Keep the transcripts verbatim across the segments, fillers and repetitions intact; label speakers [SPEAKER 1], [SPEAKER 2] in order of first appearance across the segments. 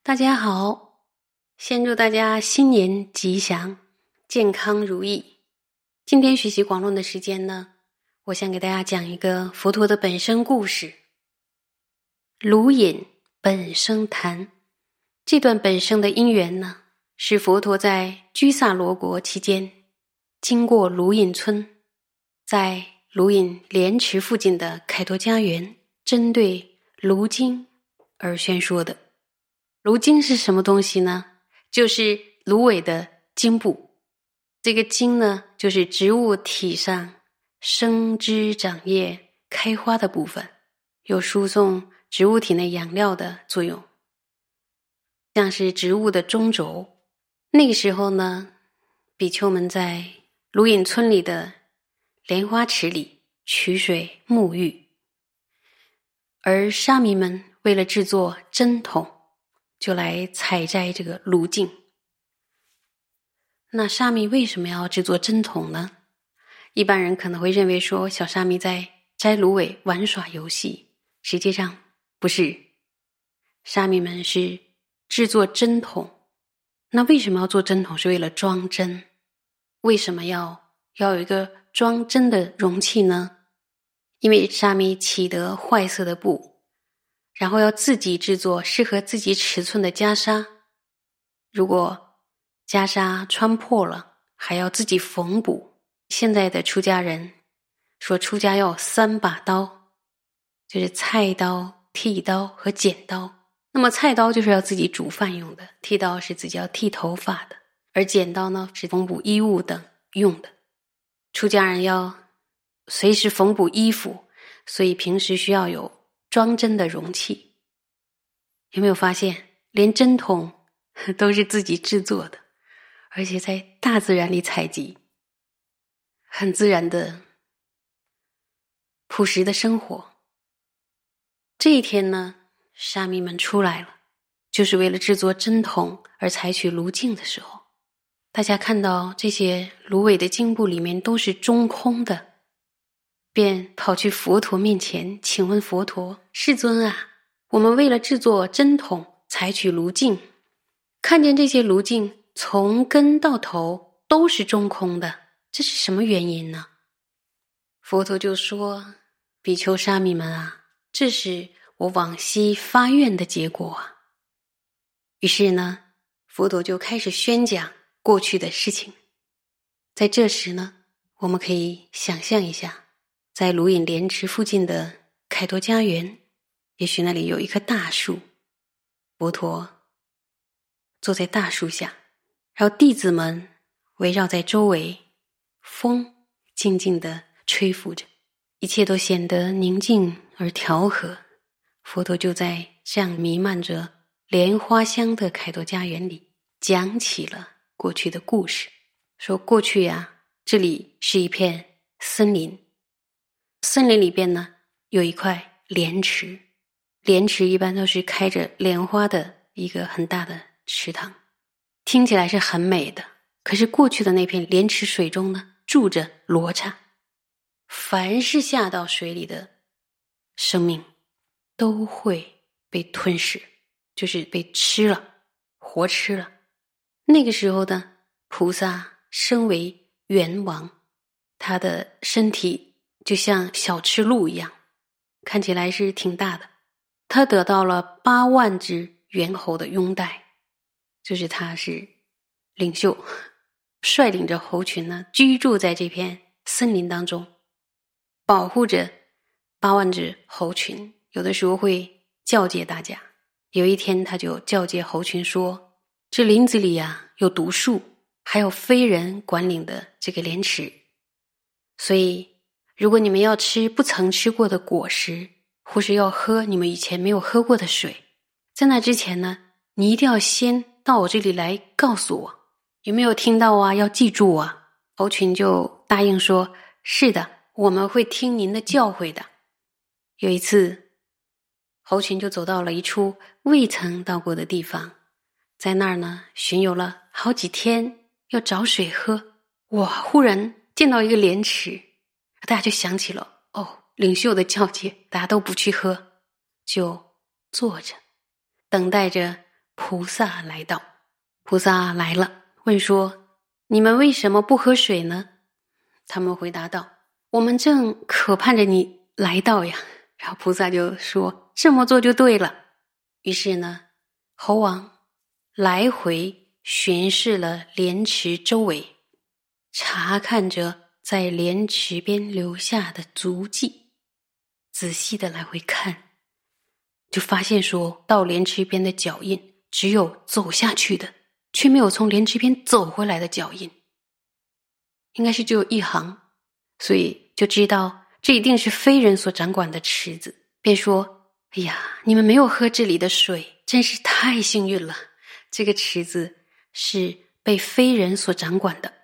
[SPEAKER 1] 大家好，先祝大家新年吉祥，健康如意。今天学习广论的时间呢，我想给大家讲一个佛陀的本生故事。卢隐本生谈，这段本生的因缘呢，是佛陀在居萨罗国期间，经过卢隐村，在卢隐莲池附近的凯陀家园，针对卢经而宣说的。卢经是什么东西呢？就是芦苇的茎部。这个茎呢，就是植物体上生枝长叶开花的部分，有输送植物体内养料的作用，像是植物的中轴。那个时候呢，比丘们在卢隐村里的莲花池里取水沐浴，而沙弥们为了制作针筒，就来采摘这个芦茎。那沙弥为什么要制作针筒呢？一般人可能会认为说，小沙弥在摘芦苇玩耍游戏，实际上不是。沙弥们是制作针筒。那为什么要做针筒？是为了装针。为什么要要有一个装针的容器呢？因为沙弥起得坏色的布，然后要自己制作适合自己尺寸的袈裟，如果袈裟穿破了，还要自己缝补。现在的出家人说出家要三把刀，就是菜刀、剃刀和剪刀。那么菜刀就是要自己煮饭用的，剃刀是自己要剃头发的，而剪刀呢是缝补衣物等用的。出家人要随时缝补衣服，所以平时需要有装针的容器。有没有发现，连针筒都是自己制作的，而且在大自然里采集，很自然的朴实的生活。这一天呢，沙弥们出来了，就是为了制作针筒而采取芦茎的时候，大家看到这些芦苇的茎部里面都是中空的，便跑去佛陀面前，请问佛陀：世尊啊，我们为了制作针筒采取芦茎，看见这些芦茎从根到头都是中空的，这是什么原因呢？佛陀就说：比丘沙弥们啊，这是我往昔发愿的结果啊。于是呢，佛陀就开始宣讲过去的事情。在这时呢，我们可以想象一下，在卢隐莲池附近的凯陀家园，也许那里有一棵大树，佛陀坐在大树下，然后弟子们围绕在周围，风静静地吹拂着，一切都显得宁静而调和。佛陀就在这样弥漫着莲花香的凯陀家园里讲起了过去的故事，说过去呀、啊，这里是一片森林，森林里边呢有一块莲池，莲池一般都是开着莲花的一个很大的池塘，听起来是很美的。可是过去的那片莲池水中呢，住着罗刹，凡是下到水里的生命都会被吞噬，就是被吃了，活吃了。那个时候呢，菩萨身为猿王，他的身体就像小赤鹿一样，看起来是挺大的。他得到了八万只猿猴的拥戴，就是他是领袖，率领着猴群呢，居住在这片森林当中，保护着八万只猴群。有的时候会教诫大家，有一天他就教诫猴群说，这林子里啊有毒树，还有非人管理的这个莲池，所以如果你们要吃不曾吃过的果实，或是要喝你们以前没有喝过的水，在那之前呢，你一定要先到我这里来告诉我，有没有听到啊？要记住啊。猴群就答应说，是的，我们会听您的教诲的。有一次，猴群就走到了一处未曾到过的地方，在那儿呢巡游了好几天，要找水喝。哇，忽然见到一个莲池，大家就想起了，哦，领袖的教诫，大家都不去喝，就坐着等待着菩萨来到。菩萨来了，问说：你们为什么不喝水呢？他们回答道：我们正渴盼着你来到呀。然后菩萨就说：这么做就对了。于是呢，猴王来回巡视了莲池周围，查看着在莲池边留下的足迹，仔细的来回看，就发现说到莲池边的脚印只有走下去的，却没有从莲池边走回来的脚印，应该是只有一行，所以就知道这一定是非人所掌管的池子，便说：哎呀，你们没有喝这里的水，真是太幸运了，这个池子是被非人所掌管的。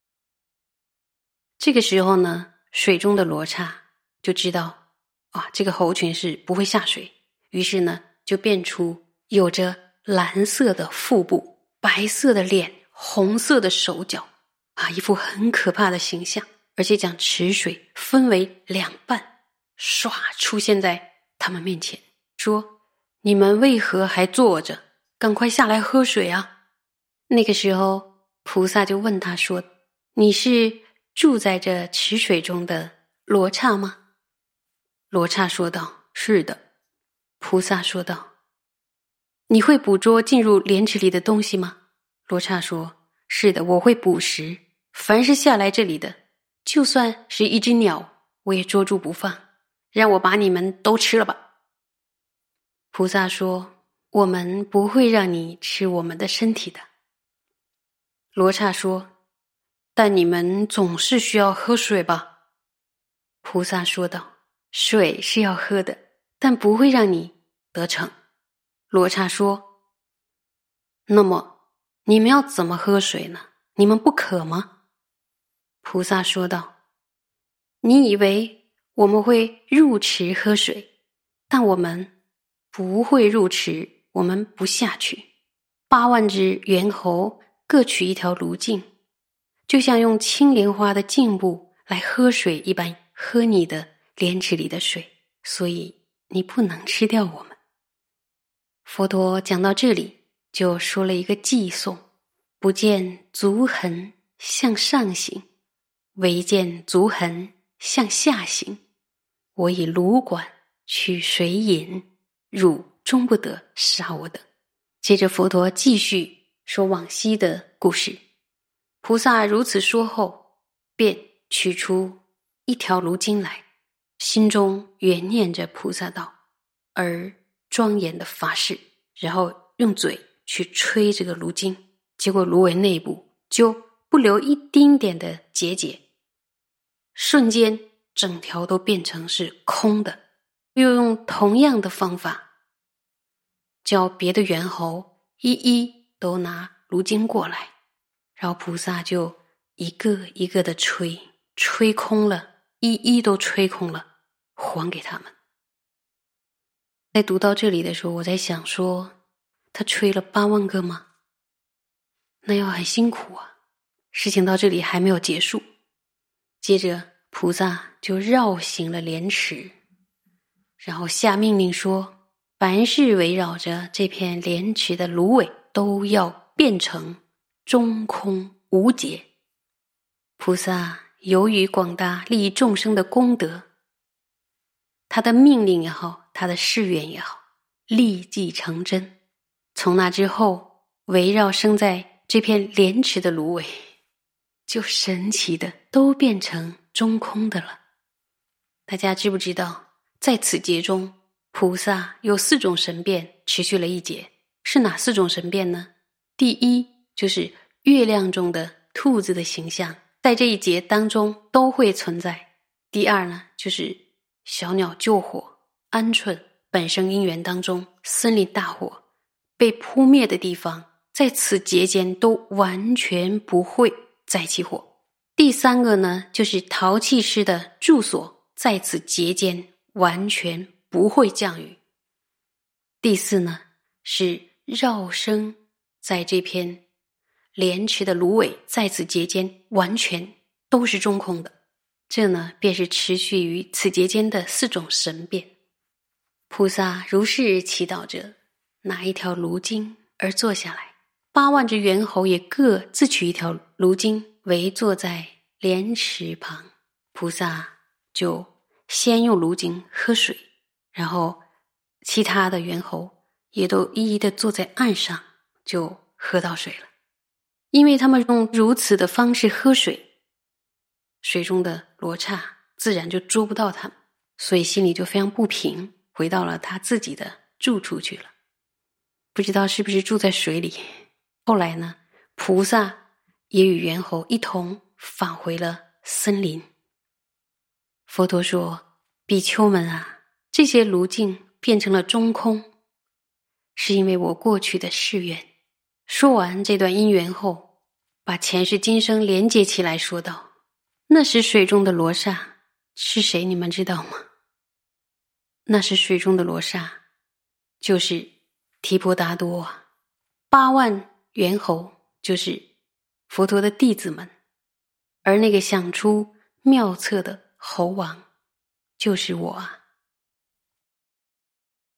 [SPEAKER 1] 这个时候呢，水中的罗刹就知道啊，这个猴群是不会下水，于是呢就变出有着蓝色的腹部、白色的脸、红色的手脚啊，一副很可怕的形象，而且将池水分为两半，唰出现在他们面前，说：你们为何还坐着？赶快下来喝水啊！那个时候菩萨就问他说：你是住在这池水中的罗刹吗？罗刹说道：是的。菩萨说道：你会捕捉进入莲池里的东西吗？罗刹说：是的，我会捕食，凡是下来这里的，就算是一只鸟，我也捉住不放，让我把你们都吃了吧。菩萨说：我们不会让你吃我们的身体的。罗刹说：但你们总是需要喝水吧？菩萨说道：水是要喝的，但不会让你得逞。罗刹说：那么你们要怎么喝水呢？你们不渴吗？菩萨说道：你以为我们会入池喝水，但我们不会入池，我们不下去。八万只猿猴各取一条路径，就像用青莲花的茎部来喝水一般，喝你的莲池里的水，所以你不能吃掉我们。佛陀讲到这里就说了一个偈颂：不见足痕向上行，唯见足痕向下行。我以炉管取水饮，汝终不得杀我等。接着佛陀继续说往昔的故事。菩萨如此说后，便取出一条炉经来，心中缘念着菩萨道，而庄严的发誓，然后用嘴去吹这个炉经，结果芦苇内部就不留一丁点的结节，瞬间整条都变成是空的。又用同样的方法叫别的猿猴一一都拿炉经过来，然后菩萨就一个一个的吹，吹空了，一一都吹空了，还给他们。在读到这里的时候，我在想说，他吹了八万个吗？那要很辛苦啊。事情到这里还没有结束，接着菩萨就绕行了莲池，然后下命令说，凡是围绕着这片莲池的芦苇都要变成中空无结。菩萨由于广大利益众生的功德，他的命令也好，他的誓愿也好，立即成真。从那之后，围绕生在这片莲池的芦苇就神奇的都变成中空的了。大家知不知道，在此劫中，菩萨有四种神变持续了一劫，是哪四种神变呢？第一，就是月亮中的兔子的形象，在这一劫当中都会存在。第二呢，就是小鸟救火，鹌鹑本生因缘当中，森林大火被扑灭的地方，在此劫间都完全不会再起火。第三个呢，就是陶器师的住所，在此劫间完全不会降雨。第四呢，是绕生在这片莲池的芦苇，在此劫间完全都是中空的。这呢，便是持续于此劫间的四种神变。菩萨如是祈祷着，拿一条炉经而坐下来。八万只猿猴也各自取一条芦茎，围坐在莲池旁。菩萨就先用芦茎喝水，然后其他的猿猴也都一一的坐在岸上，就喝到水了。因为他们用如此的方式喝水，水中的罗刹自然就捉不到他们，所以心里就非常不平，回到了他自己的住处去了。不知道是不是住在水里。后来呢，菩萨也与猿猴一同返回了森林。佛陀说，比丘们啊，这些芦茎变成了中空，是因为我过去的誓愿。说完这段因缘后，把前世今生连接起来说道，那时水中的罗刹是谁，你们知道吗？那时水中的罗刹就是提婆达多啊。八万猿猴就是佛陀的弟子们，而那个想出妙策的猴王就是我啊。